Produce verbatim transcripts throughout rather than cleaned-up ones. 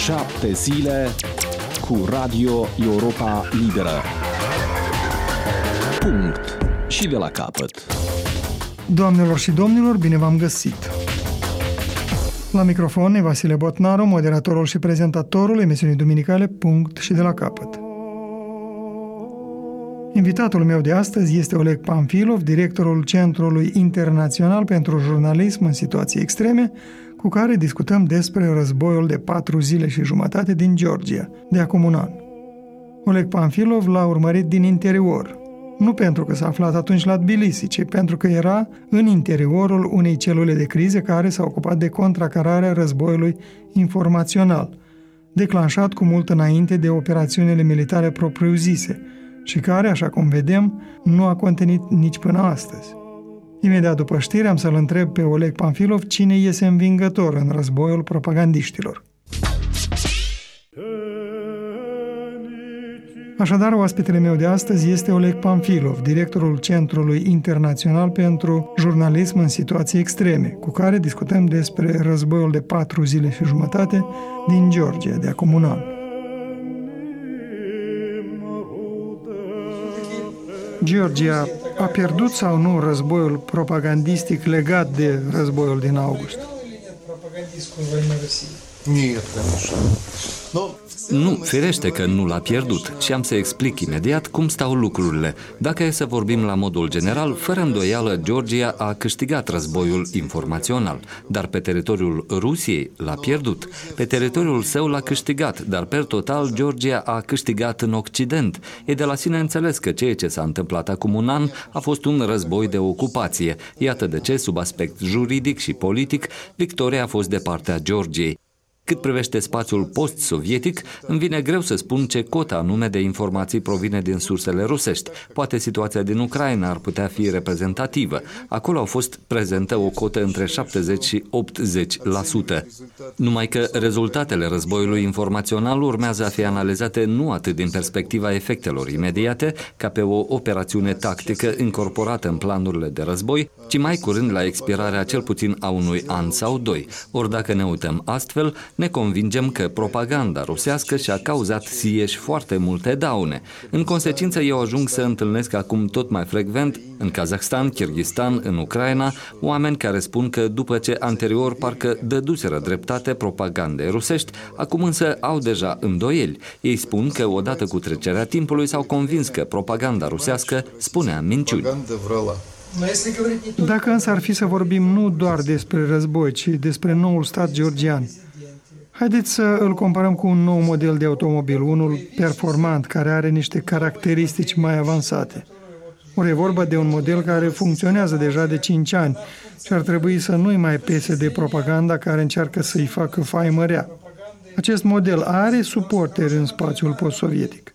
Șapte zile cu Radio Europa Liberă. Punct. Și de la capăt. Doamnelor și domnilor, bine v-am găsit! La microfon e Vasile Botnaru, moderatorul și prezentatorul emisiunii duminicale Punct și de la capăt. Invitatul meu de astăzi este Oleg Panfilov, directorul Centrului Internațional pentru Jurnalism în Situații Extreme, cu care discutăm despre războiul de patru zile și jumătate din Georgia, de acum un an. Oleg Panfilov l-a urmărit din interior, nu pentru că s-a aflat atunci la Tbilisi, ci pentru că era în interiorul unei celule de crize care s-a ocupat de contracararea războiului informațional, declanșat cu mult înainte de operațiunile militare propriu-zise și care, așa cum vedem, nu a contenit nici până astăzi. Imediat după știri am să-l întreb pe Oleg Panfilov cine iese învingător în războiul propagandiștilor. Așadar, oaspetele meu de astăzi este Oleg Panfilov, directorul Centrului Internațional pentru Jurnalism în Situații Extreme, cu care discutăm despre războiul de patru zile și jumătate din Georgia, de acum un an. Georgia a pierdut sau nu războiul propagandistic legat de războiul din august? Nu, firește că nu l-a pierdut și am să explic imediat cum stau lucrurile. Dacă e să vorbim la modul general, fără îndoială, Georgia a câștigat războiul informațional, dar pe teritoriul Rusiei l-a pierdut. Pe teritoriul său l-a câștigat, dar per total Georgia a câștigat în Occident. E de la sine înțeles că ceea ce s-a întâmplat acum un an a fost un război de ocupație. Iată de ce, sub aspect juridic și politic, victoria a fost de partea Georgiei. Cât privește spațiul post-sovietic, îmi vine greu să spun ce cotă anume de informații provine din sursele rusești. Poate situația din Ucraina ar putea fi reprezentativă. Acolo au fost prezentă o cotă între șaptezeci și optzeci la sută. Numai că rezultatele războiului informațional urmează a fi analizate nu atât din perspectiva efectelor imediate, ca pe o operațiune tactică incorporată în planurile de război, ci mai curând la expirarea cel puțin a unui an sau doi. Ori dacă ne uităm astfel, ne convingem că propaganda rusească și-a cauzat sieși foarte multe daune. În consecință, eu ajung să întâlnesc acum tot mai frecvent, în Kazahstan, Kirghistan, în Ucraina, oameni care spun că după ce anterior parcă dăduseră dreptate propagandei rusești, acum însă au deja îndoieli. Ei spun că odată cu trecerea timpului s-au convins că propaganda rusească spunea minciuni. Dacă însă ar fi să vorbim nu doar despre război, ci despre noul stat georgian, haideți să îl comparăm cu un nou model de automobil, unul performant, care are niște caracteristici mai avansate. Ori e vorba de un model care funcționează deja de cinci ani și ar trebui să nu-i mai pese de propaganda care încearcă să-i facă faimă rea. Acest model are suporteri în spațiul post-sovietic.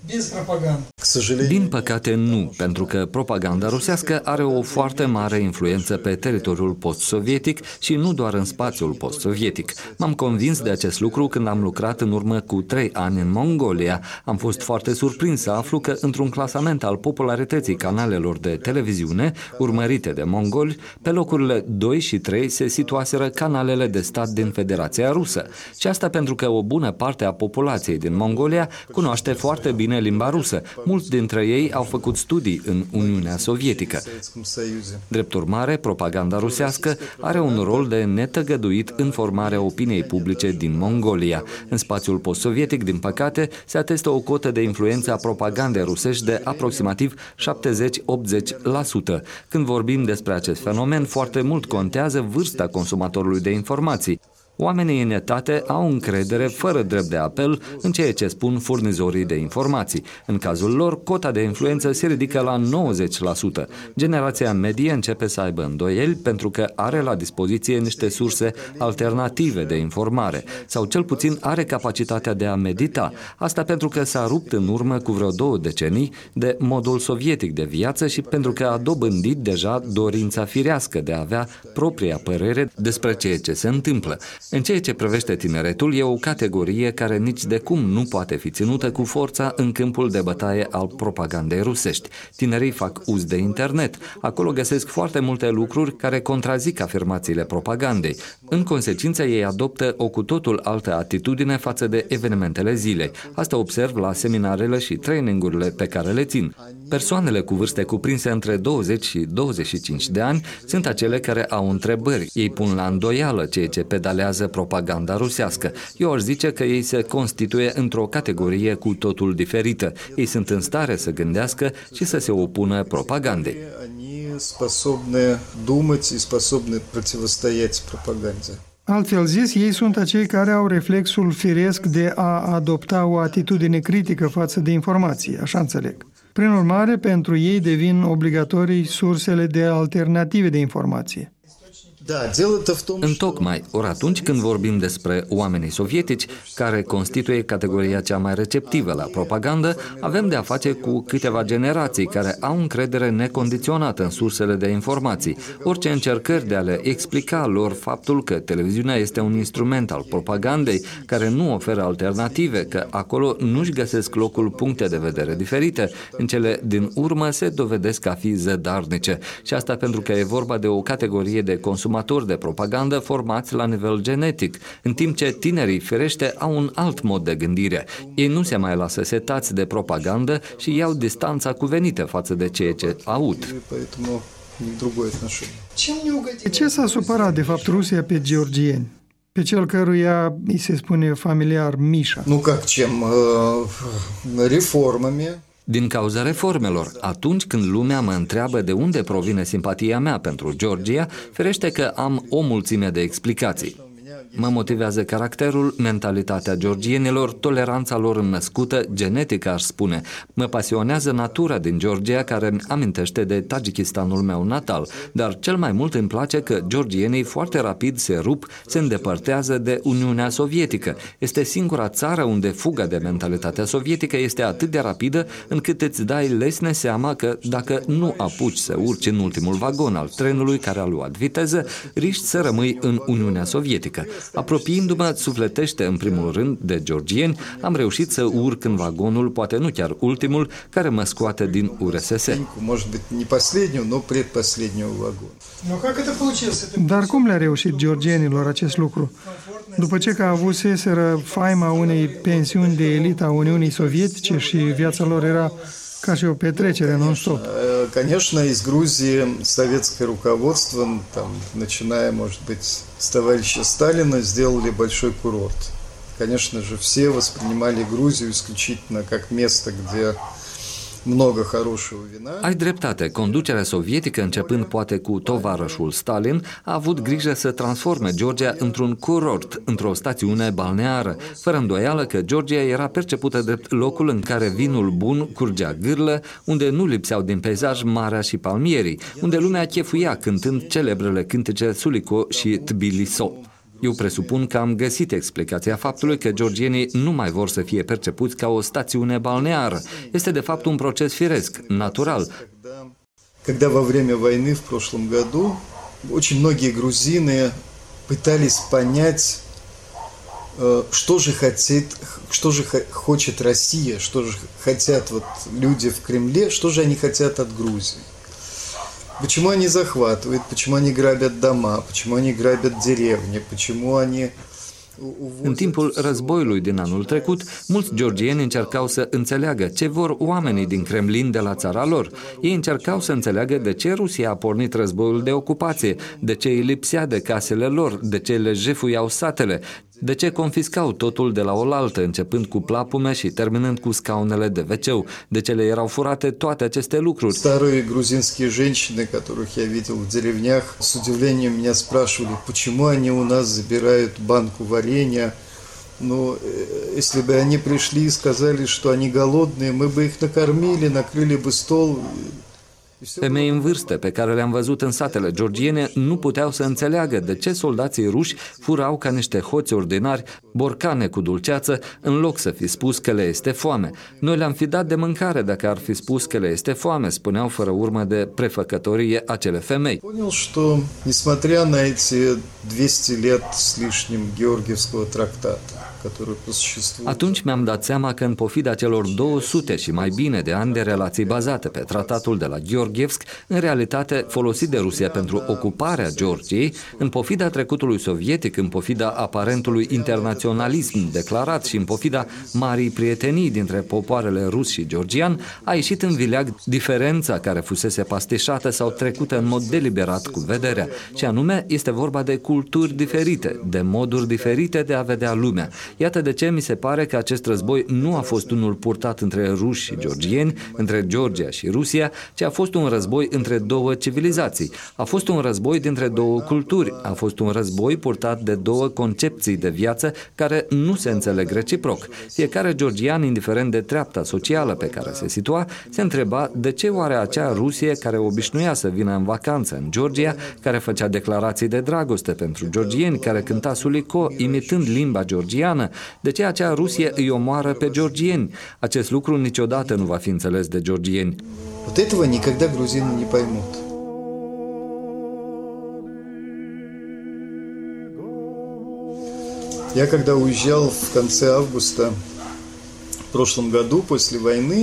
Din păcate nu, pentru că propaganda rusească are o foarte mare influență pe teritoriul post-sovietic și nu doar în spațiul post-sovietic. M-am convins de acest lucru când am lucrat în urmă cu trei ani în Mongolia. Am fost foarte surprins să aflu că într-un clasament al popularității canalelor de televiziune urmărite de mongoli, pe locurile doi și trei se situaseră canalele de stat din Federația Rusă. Și asta pentru că o bună parte a populației din Mongolia cunoaște foarte bine limba rusă. Mulți dintre ei au făcut studii în Uniunea Sovietică. Drept urmare, propaganda rusească are un rol de netăgăduit în formarea opiniei publice din Mongolia. În spațiul post-sovietic, din păcate, se atestă o cotă de influență a propagandei rusești de aproximativ șaptezeci-optzeci la sută. Când vorbim despre acest fenomen, foarte mult contează vârsta consumatorului de informații. Oamenii în etate au încredere fără drept de apel în ceea ce spun furnizorii de informații. În cazul lor, cota de influență se ridică la nouăzeci la sută. Generația medie începe să aibă îndoieli pentru că are la dispoziție niște surse alternative de informare sau cel puțin are capacitatea de a medita. Asta pentru că s-a rupt în urmă cu vreo două decenii de modul sovietic de viață și pentru că a dobândit deja dorința firească de a avea propria părere despre ceea ce se întâmplă. În ceea ce privește tineretul, e o categorie care nici de cum nu poate fi ținută cu forța în câmpul de bătaie al propagandei rusești. Tinerii fac uz de internet. Acolo găsesc foarte multe lucruri care contrazic afirmațiile propagandei. În consecință, ei adoptă o cu totul altă atitudine față de evenimentele zilei. Asta observ la seminarele și trainingurile pe care le țin. Persoanele cu vârste cuprinse între douăzeci și douăzeci și cinci de ani sunt acele care au întrebări. Ei pun la îndoială ceea ce pedalează propaganda rusească. Eu aș zice că ei se constituie într-o categorie cu totul diferită. Ei sunt în stare să gândească și să se opună propagandei. Способны думать и способны противостоять пропаганде. Altfel zis, ei sunt acei care au reflexul firesc de a adopta o atitudine critică față de informații, așa înțeleg. Prin urmare, pentru ei devin obligatorii sursele de alternative de informație. Întocmai, ori atunci când vorbim despre oamenii sovietici, care constituie categoria cea mai receptivă la propagandă, avem de a face cu câteva generații care au încredere necondiționată în sursele de informații. Orice încercări de a le explica lor faptul că televiziunea este un instrument al propagandei care nu oferă alternative, că acolo nu-și găsesc locul puncte de vedere diferite, în cele din urmă se dovedesc a fi zădarnice. Și asta pentru că e vorba de o categorie de consumatori de propagandă formați la nivel genetic, în timp ce tinerii, firește, au un alt mod de gândire. Ei nu se mai lasă setați de propagandă și iau distanța cuvenită față de ceea ce aud. De ce s-a supărat, de fapt, Rusia pe georgieni? Pe cel căruia îi se spune familiar Mișa. Nu ca ce, reformami. Din cauza reformelor, atunci când lumea mă întreabă de unde provine simpatia mea pentru Georgia, ferește că am o mulțime de explicații. Mă motivează caracterul, mentalitatea georgienilor, toleranța lor înnăscută, genetică, aș spune. Mă pasionează natura din Georgia, care îmi amintește de Tajikistanul meu natal, dar cel mai mult îmi place că georgienii foarte rapid se rup, se îndepărtează de Uniunea Sovietică. Este singura țară unde fuga de mentalitatea sovietică este atât de rapidă încât îți dai lesne seama că dacă nu apuci să urci în ultimul vagon al trenului care a luat viteză, riști să rămâi în Uniunea Sovietică. Apropiindu-mă sufletește în primul rând de georgieni, am reușit să urc în vagonul, poate nu chiar ultimul, care mă scoate din U R S S. Dar cum le-a reușit georgienilor acest lucru? După ce că avuseseră faima unei pensiuni de elită a Uniunii Sovietice și viața lor era ca și o petrecere non-stop. Конечно, из Грузии советское руководство, там, начиная, может быть, с товарища Сталина, сделали большой курорт. Конечно же, все воспринимали Грузию исключительно как место, где много хорошего vina. Ai dreptate, conducerea sovietică, începând poate cu tovarășul Stalin, a avut grijă să transforme Georgia într-un curort, într-o stațiune balneară. Fără îndoială că Georgia era percepută drept locul în care vinul bun curgea gârlă, unde nu lipseau din peisaj marea și palmierii, unde lumea chefuia cântând celebrele cântece Suliko și Tbiliso. Eu presupun că am găsit explicația faptului că georgienii nu mai vor să fie percepuți ca o stațiune balneară. Este de fapt un proces firesc, natural. Когда во время войны в прошлом году очень многие грузины пытались понять, что же хотит, что же хочет Россия, что же хотят вот люди в Кремле, что же они хотят от Грузии. Почему они захватывают, почему они грабят дома, почему они грабят деревни, почему они... În timpul războiului din anul trecut, mulți georgieni încercau să înțeleagă ce vor oamenii din Kremlin de la țara lor. Ei încercau să înțeleagă de ce Rusia a pornit războiul de ocupație, de ce îi lipsea de casele lor, de ce le jefuiau satele, de ce confiscau totul de la oaltă, începând cu plapume și terminând cu scaunele de veceu, de ce le erau furate toate aceste lucruri. Старые грузинские женщины, которых я видел в деревнях, с удивлением меня спрашивали, почему они у нас забирают банку варенья. Ну, если бы они пришли и сказали, что они голодные, мы бы их накормили, накрыли бы стол. Femei în vârstă pe care le-am văzut în satele georgiene nu puteau să înțeleagă de ce soldații ruși furau ca niște hoți ordinari borcane cu dulceață în loc să fi spus că le este foame. Noi le-am fi dat de mâncare dacă ar fi spus că le este foame, spuneau fără urmă de prefăcătorie acele femei. Понял, что несмотря на эти двести лет с лишним Георгиевского трактата, который по существу... Atunci mi-am dat seama că în pofida celor două sute și mai bine de ani de relații bazate pe tratatul de la Gheorghevsk, în realitate folosit de Rusia pentru ocuparea Georgiei, în pofida trecutului sovietic, în pofida aparentului internaționalism declarat și în pofida marii prietenii dintre popoarele rus și georgian, a ieșit în vileag diferența care fusese pastișată sau trecută în mod deliberat cu vederea, și anume este vorba de culturi diferite, de moduri diferite de a vedea lumea. Iată de ce mi se pare că acest război nu a fost unul purtat între ruși și georgieni, între Georgia și Rusia, ci a fost un război între două civilizații. A fost un război dintre două culturi, a fost un război purtat de două concepții de viață care nu se înțeleg reciproc. Fiecare georgian, indiferent de treapta socială pe care se situa, se întreba de ce oare acea Rusie care obișnuia să vină în vacanță în Georgia, care făcea declarații de dragoste pentru georgieni, care cânta sulico imitând limba georgiană, de ce acea Rusie îi omoară pe georgieni? Acest lucru niciodată nu va fi înțeles de georgieni. Вот этого никогда грузины не поймут. Я когда уезжал в конце августа в прошлом году после войны,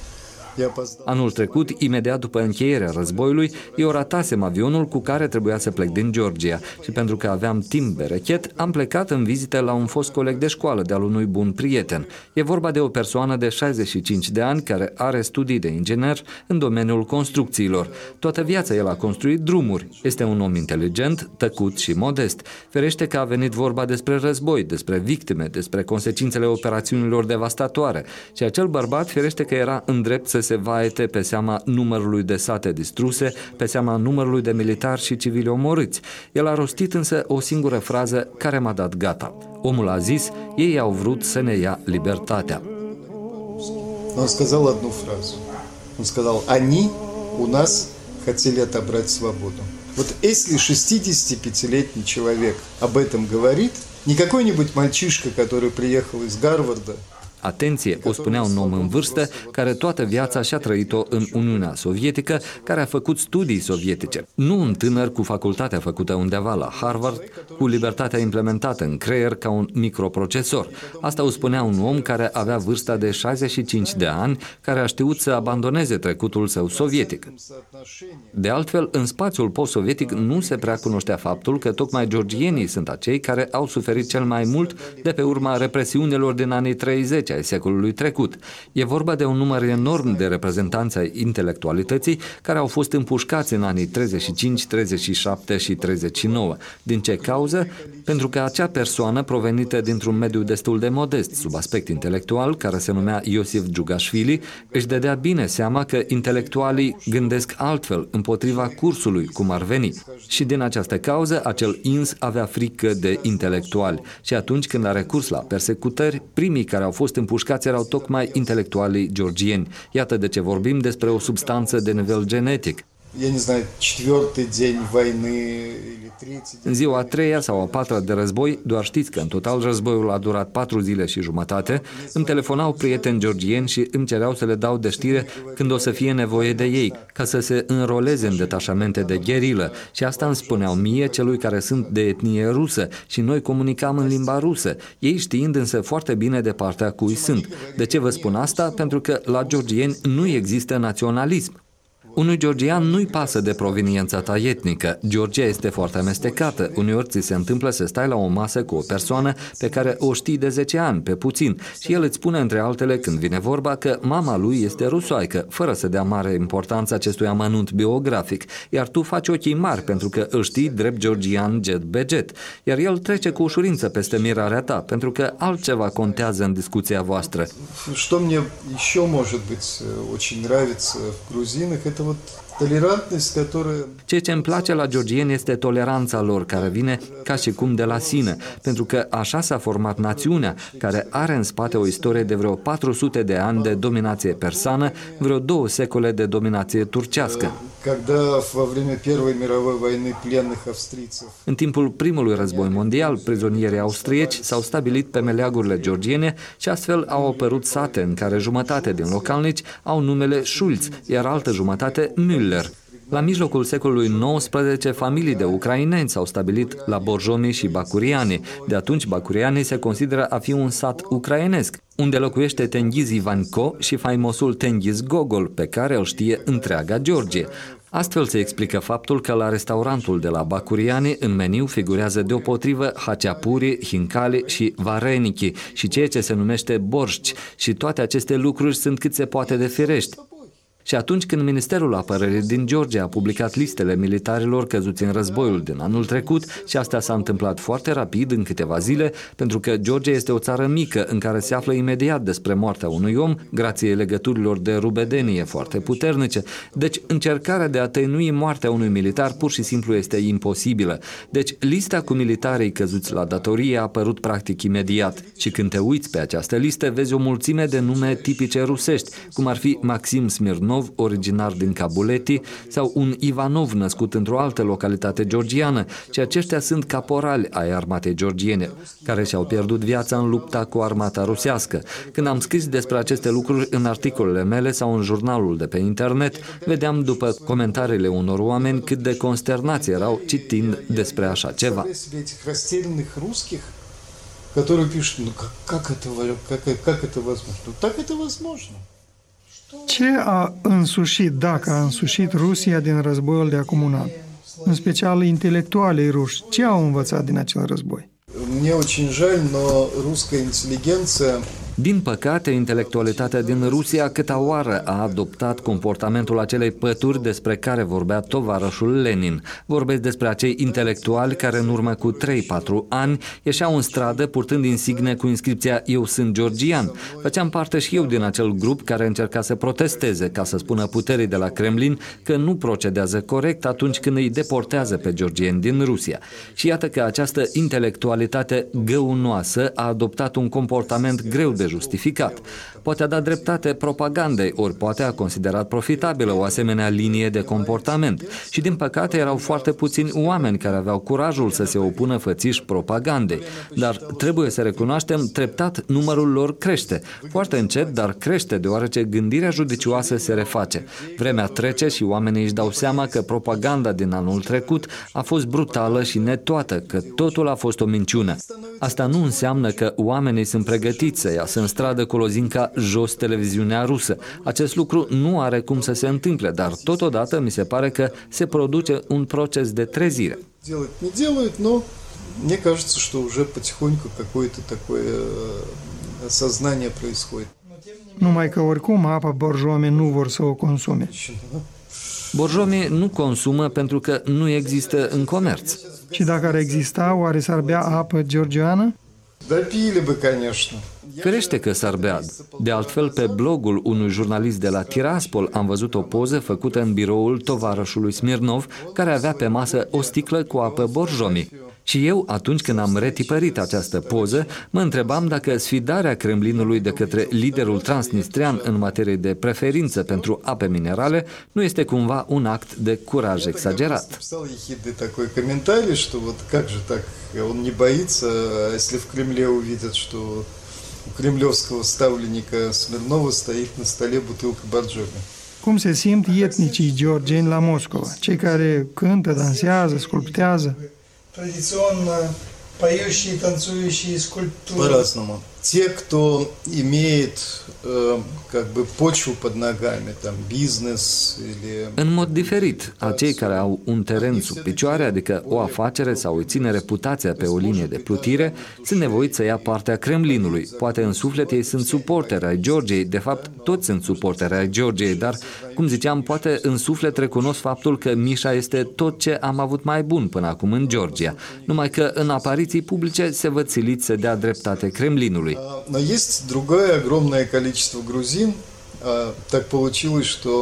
Anul trecut, imediat după încheierea războiului, eu ratasem avionul cu care trebuia să plec din Georgia și pentru că aveam timp berechet, am plecat în vizită la un fost coleg de școală de-al unui bun prieten. E vorba de o persoană de șaizeci și cinci de ani care are studii de inginer în domeniul construcțiilor. Toată viața el a construit drumuri. Este un om inteligent, tăcut și modest. Ferește că a venit vorba despre război, despre victime, despre consecințele operațiunilor devastatoare. Și acel bărbat ferește că era îndrept să se vaete pe seama numărului de sate distruse, pe seama numărului de militari și civili omorâți. El a rostit însă o singură frază care m-a dat gata. Omul a zis, ei au vrut să ne ia libertatea. Он сказал одну фразу. Он сказал, они у нас хотели отобрать свободу. Вот если шестидесятипятилетний человек об этом говорит, не какой-нибудь мальчишка, который приехал из Гарварда. Atenție, o spunea un om în vârstă care toată viața și-a trăit-o în Uniunea Sovietică, care a făcut studii sovietice. Nu un tânăr cu facultatea făcută undeva la Harvard, cu libertatea implementată în creier ca un microprocesor. Asta o spunea un om care avea vârsta de șaizeci și cinci de ani, care a știut să abandoneze trecutul său sovietic. De altfel, în spațiul post-sovietic nu se prea cunoștea faptul că tocmai georgienii sunt acei care au suferit cel mai mult de pe urma represiunilor din anii treizeci ai secolului trecut. E vorba de un număr enorm de reprezentanți ai intelectualității care au fost împușcați în anii treizeci și cinci, treizeci și șapte și treizeci și nouă. Din ce cauză? Pentru că acea persoană provenită dintr-un mediu destul de modest sub aspect intelectual, care se numea Iosif Giugașvili, își dădea bine seama că intelectualii gândesc altfel, împotriva cursului, cum ar veni. Și din această cauză, acel ins avea frică de intelectuali. Și atunci când a recurs la persecutări, primii care au fost împușcați erau tocmai intelectualii georgieni. Iată de ce vorbim despre o substanță de nivel genetic. În ziua a treia sau a patra de război, doar știți că în total războiul a durat patru zile și jumătate, îmi telefonau prieteni georgieni și îmi cereau să le dau de știre când o să fie nevoie de ei, ca să se înroleze în detașamente de gherilă. Și asta îmi spuneau mie, celui care sunt de etnie rusă, și noi comunicam în limba rusă, ei știind însă foarte bine de partea cui sunt. De ce vă spun asta? Pentru că la georgieni nu există naționalism. Unui georgian nu-i pasă de proveniența ta etnică. Georgia este foarte amestecată. Uneori ți se întâmplă să stai la o masă cu o persoană pe care o știi de zece ani, pe puțin, și el îți spune între altele când vine vorba că mama lui este rusoaică, fără să dea mare importanță acestui amănunt biografic, iar tu faci ochii mari pentru că îl știi drept georgian jet be jet, iar el trece cu ușurință peste mirarea ta, pentru că altceva contează în discuția voastră. Что мне еще, может быть, очень нравится в грузинах, это вот Ceea ce îmi place la georgieni este toleranța lor, care vine ca și cum de la sine, pentru că așa s-a format națiunea, care are în spate o istorie de vreo patru sute de ani de dominație persană, vreo două secole de dominație turcească. În timpul primului război mondial, prizonierii austrieci s-au stabilit pe meleagurile georgiene și astfel au apărut sate în care jumătate din localnici au numele Schulz, iar altă jumătate Müller. La mijlocul secolului nouăsprezece, familii de ucraineni s-au stabilit la Borjomi și Bacuriani. De atunci, Bacuriani se consideră a fi un sat ucrainesc, unde locuiește Tenghiz Ivanko și faimosul Tenghiz Gogol, pe care îl știe întreaga Georgie. Astfel se explică faptul că la restaurantul de la Bacuriani în meniu figurează deopotrivă haceapuri, hincali și vareniki și ceea ce se numește borșci, și toate aceste lucruri sunt cât se poate de firești. Și atunci când Ministerul Apărării din Georgia a publicat listele militarilor căzuți în războiul din anul trecut, și asta s-a întâmplat foarte rapid, în câteva zile, pentru că Georgia este o țară mică în care se află imediat despre moartea unui om, grație legăturilor de rubedenie foarte puternice. Deci încercarea de a tăinui moartea unui militar pur și simplu este imposibilă. Deci lista cu militarii căzuți la datorie a apărut practic imediat. Și când te uiți pe această listă, vezi o mulțime de nume tipice rusești, cum ar fi Maxim Smirnov, originar din Cabuleti, sau un Ivanov născut într-o altă localitate georgiană, și aceștia sunt caporali ai armatei georgiene, care și-au pierdut viața în lupta cu armata rusească. Când am scris despre aceste lucruri în articolele mele sau în jurnalul de pe internet, vedeam după comentariile unor oameni cât de consternați erau citind despre așa ceva. Которые пишут, ну как, как это, как, как это возможно? Ну так это возможно. Ce a însușit, dacă a însușit Rusia din războiul de acum un an? În special intelectualii ruși, ce au învățat din acel război? Мне очень жаль, но русская интеллигенция. Din păcate, intelectualitatea din Rusia câta oară a adoptat comportamentul acelei pături despre care vorbea tovarășul Lenin. Vorbesc despre acei intelectuali care în urmă cu trei patru ani ieșeau în stradă purtând insigne cu inscripția "Eu sunt georgian". Făceam parte și eu din acel grup care încerca să protesteze, ca să spună puterii de la Kremlin că nu procedează corect atunci când îi deportează pe georgieni din Rusia. Și iată că această intelectualitate găunoasă a adoptat un comportament greu de justificat. Poate a dat dreptate propagandei, ori poate a considerat profitabilă o asemenea linie de comportament. Și din păcate erau foarte puțini oameni care aveau curajul să se opună fățiș propagandei. Dar trebuie să recunoaștem, treptat numărul lor crește. Foarte încet, dar crește, deoarece gândirea judicioasă se reface. Vremea trece și oamenii își dau seama că propaganda din anul trecut a fost brutală și netoată, că totul a fost o minciună. Asta nu înseamnă că oamenii sunt pregătiți să iasă în stradă cu lozinca "jos televiziunea rusă". Acest lucru nu are cum să se întâmple, dar totodată mi se pare că se produce un proces de trezire. Делать не делают, но мне кажется, что уже потихоньку какое-то такое осознание происходит. Numai că oricum apa Borjomi nu vor să o consume. Borjomi nu consumă pentru că nu există în comerț. Și dacă ar exista, oare s-ar bea apă georgiană? Да пили бы, конечно. Ferește că s-ar bea. De altfel, pe blogul unui jurnalist de la Tiraspol am văzut o poză făcută în biroul tovarășului Smirnov, care avea pe masă o sticlă cu apă Borjomi. Și eu, atunci când am retipărit această poză, mă întrebam dacă sfidarea Kremlinului de către liderul transnistrian în materie de preferință pentru ape minerale nu este cumva un act de curaj exagerat. Такой комментарий, что вот как же так, он не боится, если в Кремле увидят, что у кремлевского ставленника Смирнова стоит на столе бутылка Боржоми. Cum se simt etnicii georgieni la Moscova, cei care cântă, dansează, sculptează? Традиционно поющие, танцующие скульптуры. По-разному. Те, кто имеет э, как бы почву под ногами, там бизнес или... În mod diferit, acei care au un teren sub picioare, adică o afacere sau îi ține reputația pe o linie de plutire, sunt nevoiți să ia partea Kremlinului. Poate în suflet ei sunt suporteri ai Georgiei, de fapt toți sunt suporteri ai Georgiei, dar, cum ziceam, poate în suflet recunosc faptul că Mișa este tot ce am avut mai bun până acum în Georgia, numai că în apariții publice se văd siliți să dea dreptate Kremlinului. Но есть другое огромное количество грузин. Так получилось, что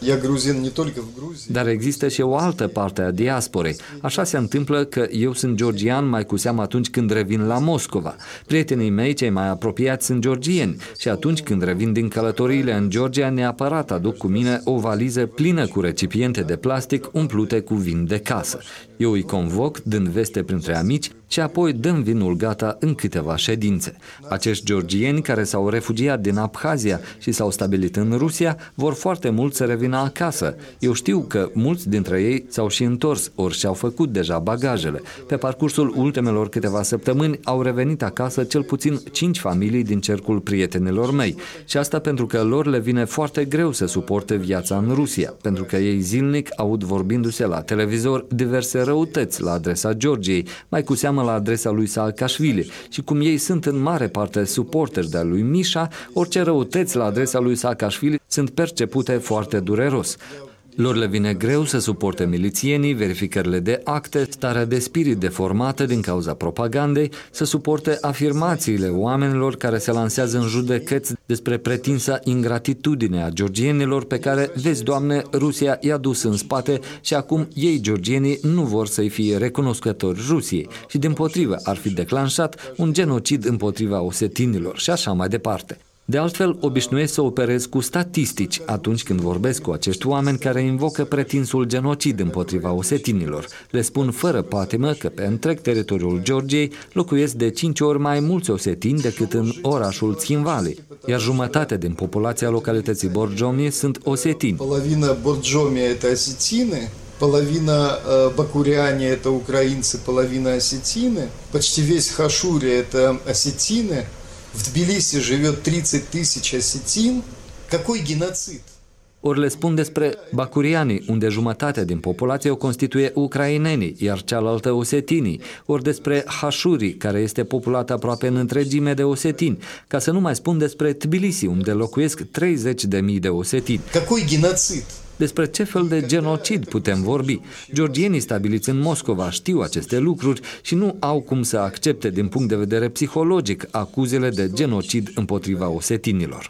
Я грузин не только в Грузии. Dar există și o altă parte a diasporei. Așa se întâmplă că eu sunt georgian mai cu seamă atunci când revin la Moscova. Prietenii mei cei mai apropiați sunt georgieni și atunci când revin din călătoriile în Georgia, neapărat aduc cu mine o valiză plină cu recipiente de plastic umplute cu vin de casă. Eu îi convoc, dând veste printre amici, și apoi dăm vinul gata în câteva ședințe. Acești georgieni care s-au refugiat din Abhazia și s-au stabilit în Rusia vor foarte mult să revină acasă. Eu știu că mulți dintre ei s-au și întors, ori și-au făcut deja bagajele. Pe parcursul ultimelor câteva săptămâni au revenit acasă cel puțin cinci familii din cercul prietenilor mei. Și asta pentru că lor le vine foarte greu să suporte viața în Rusia, pentru că ei zilnic aud vorbindu-se la televizor diverse răutăți la adresa Georgiei, mai cu seamă la adresa lui Saakashvili, și cum ei sunt în mare parte suporteri de-a lui Misha, orice răutăți la adresa lui Saakashvili sunt percepute foarte dureros. Lor le vine greu să suporte milițienii, verificările de acte, starea de spirit deformată din cauza propagandei, să suporte afirmațiile oamenilor care se lansează în judecăți despre pretinsa ingratitudine a georgienilor pe care, vezi, Doamne, Rusia i-a dus în spate și acum ei, georgienii, nu vor să-i fie recunoscători Rusiei și, dimpotrivă, ar fi declanșat un genocid împotriva osetinilor și așa mai departe. De altfel, obișnuiesc să operez cu statistici atunci când vorbesc cu acești oameni care invocă pretinsul genocid împotriva osetinilor. Le spun fără patimă că pe întreg teritoriul Georgiei locuiesc de cinci ori mai mulți osetini decât în orașul Țhinvali, iar jumătate din populația localității Borjomie sunt osetini. Половина Борджомия это осетины, половина э, Бакуряне это украинцы, половина осетины, почти весь Хашури это осетины. В Тбилиси живет тридцать тысяч осетин. Какой геноцид? Ori le spun despre bacurianii, unde jumătate din populație o constituie ucrainenii, iar cealaltă osetinii, ori despre Hashuri, care este populată aproape în întregime de osetini, ca să nu mai spun despre Tbilisi, unde locuiesc treizeci de mii de osetini. Какой геноцид? Despre ce fel de genocid putem vorbi? Georgienii stabiliți în Moscova știu aceste lucruri și nu au cum să accepte din punct de vedere psihologic acuzele de genocid împotriva osetinilor.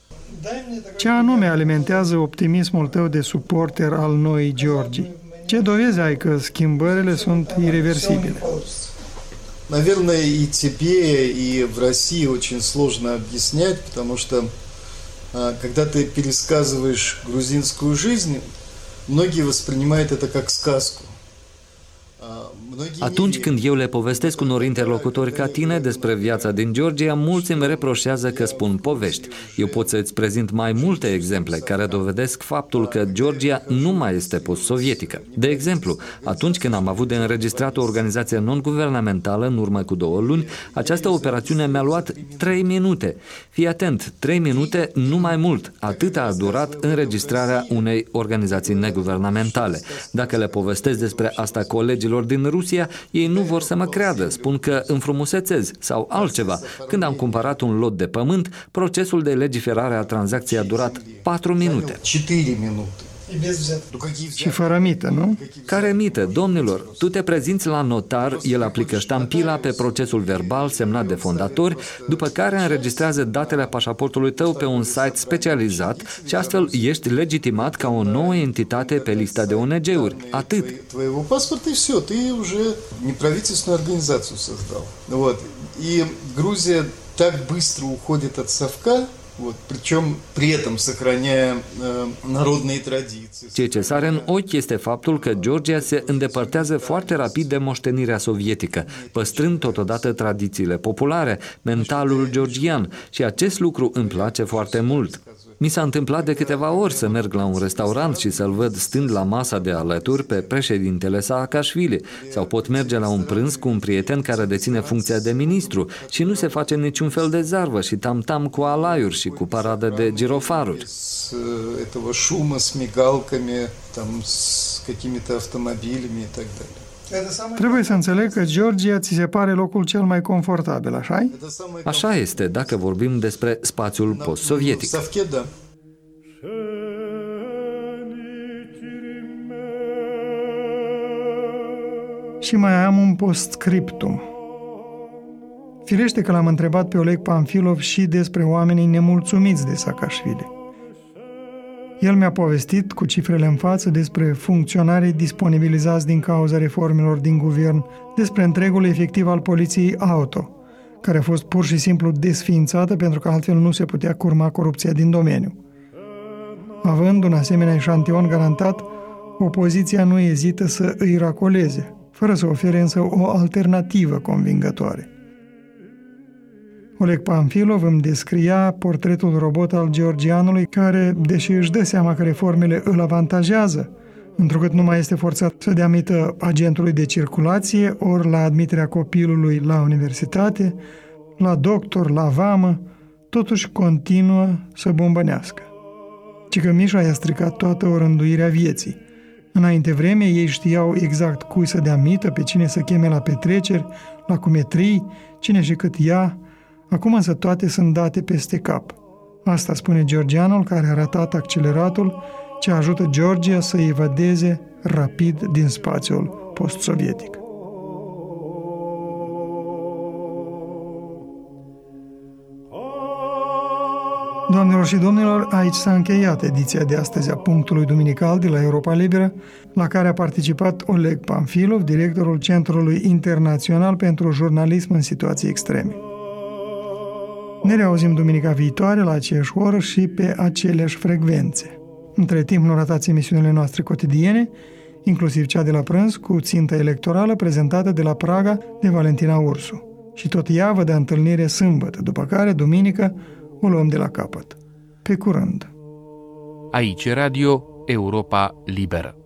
Ce anume alimentează optimismul tău de suporter al noii Georgii? Ce dovezi ai că schimbările sunt irreversibile? Наверное, и тебе, и в России очень сложно объяснять, потому что когда ты пересказываешь грузинскую жизнь, многие воспринимают это как сказку. Atunci când eu le povestesc unor interlocutori ca tine despre viața din Georgia, mulți îmi reproșează că spun povești. Eu pot să-ți prezint mai multe exemple care dovedesc faptul că Georgia nu mai este post-sovietică. De exemplu, atunci când am avut de înregistrat o organizație non-guvernamentală în urmă cu două luni, această operațiune mi-a luat trei minute. Fii atent, trei minute, nu mai mult. Atât a durat înregistrarea unei organizații neguvernamentale. Dacă le povestesc despre asta colegilor din Rusia, ei nu vor să mă creadă, spun că înfrumusețez sau altceva. Când am cumpărat un lot de pământ, procesul de legiferare a tranzacției a durat patru minute. Și fără mită, nu? Care mită, domnilor? Tu te prezinți la notar, el aplică ștampila pe procesul verbal semnat de fondatori, după care înregistrează datele pașaportului tău pe un site specializat și astfel ești legitimat ca o nouă entitate pe lista de O N G-uri. Atât. Твоего паспорта и все, ты уже неправительственную организацию создал. Вот. И Грузия так быстро уходит от совка, вот, причем при этом сохраняя э, народные традиции. Ceea ce sare în ochi este faptul că Georgia se îndepărtează foarte rapid de moștenirea sovietică, păstrând totodată tradițiile populare, mentalul georgian, și acest lucru îmi place foarte mult. Mi s-a întâmplat de câteva ori să merg la un restaurant și să-l văd stând la masa de alături pe președintele Saakashvili, sau pot merge la un prânz cu un prieten care deține funcția de ministru și nu se face niciun fel de zarvă și tam-tam cu alaiuri și cu paradă de girofaruri. Этого шума с мигалками, там с какими-то автомобилями и так далее. Trebuie să înțeleg că Georgia ți se pare locul cel mai confortabil, așa-i? Așa este, dacă vorbim despre spațiul post-sovietic. Și mai am un postscriptum. Firește că l-am întrebat pe Oleg Pamfilov și despre oamenii nemulțumiți de Saakashvili. El mi-a povestit cu cifrele în față despre funcționarii disponibilizați din cauza reformelor din guvern, despre întregul efectiv al poliției auto, care a fost pur și simplu desființată pentru că altfel nu se putea curma corupția din domeniu. Având un asemenea eșantion garantat, opoziția nu ezită să îi racoleze, fără să ofere însă o alternativă convingătoare. Oleg Panfilov îmi descria portretul robot al georgianului care, deși își dă seama că reformele îl avantajează, întrucât nu mai este forțat să dea mită agentului de circulație, ori la admiterea copilului la universitate, la doctor, la vamă, totuși continuă să bombănească. Ci că Mișa i-a stricat toată orânduirea vieții. Înainte vreme, ei știau exact cui să dea mită, pe cine să cheme la petreceri, la cumetrii, cine și cât ia. Acum însă toate sunt date peste cap. Asta spune georgianul care a ratat acceleratul ce ajută Georgia să evadeze rapid din spațiul post-sovietic. Doamnelor și domnilor, aici s-a încheiat ediția de astăzi a Punctului Duminical de la Europa Liberă, la care a participat Oleg Panfilov, directorul Centrului Internațional pentru Jurnalism în Situații Extreme. Ne reauzim duminica viitoare la aceeași oră și pe aceleași frecvențe. Între timp, nu ratați emisiunile noastre cotidiene, inclusiv cea de la prânz cu țintă electorală prezentată de la Praga de Valentina Ursu. Și tot ea vă dă întâlnire sâmbătă, după care, duminică, o luăm de la capăt. Pe curând! Aici Radio Europa Liberă.